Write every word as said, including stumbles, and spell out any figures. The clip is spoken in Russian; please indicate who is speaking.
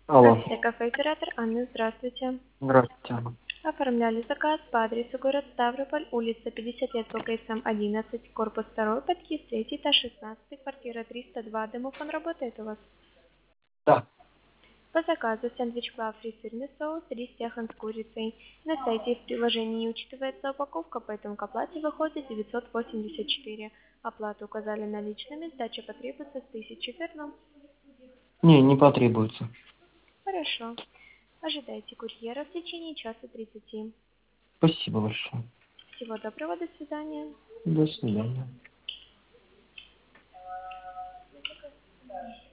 Speaker 1: Алло.
Speaker 2: Кафе оператор Анна, здравствуйте.
Speaker 1: Здравствуйте, Анна.
Speaker 2: Оформляли заказ по адресу город Ставрополь, улица пятьдесят лет по КСМ одиннадцать, корпус два, подъезд три, этаж шестнадцать, квартира триста два. Домофон работает у вас?
Speaker 1: Да.
Speaker 2: По заказу сэндвич клаб фритюрный соус, рис яхан с курицей. На сайте и в приложении не учитывается упаковка, поэтому к оплате выходит девятьсот восемьдесят четыре. Оплату указали наличными, сдача потребуется с тысячи верно?
Speaker 1: Не, не потребуется.
Speaker 2: Хорошо. Ожидайте курьера в течение часа тридцати.
Speaker 1: Спасибо большое.
Speaker 2: Всего доброго, до свидания.
Speaker 1: До свидания.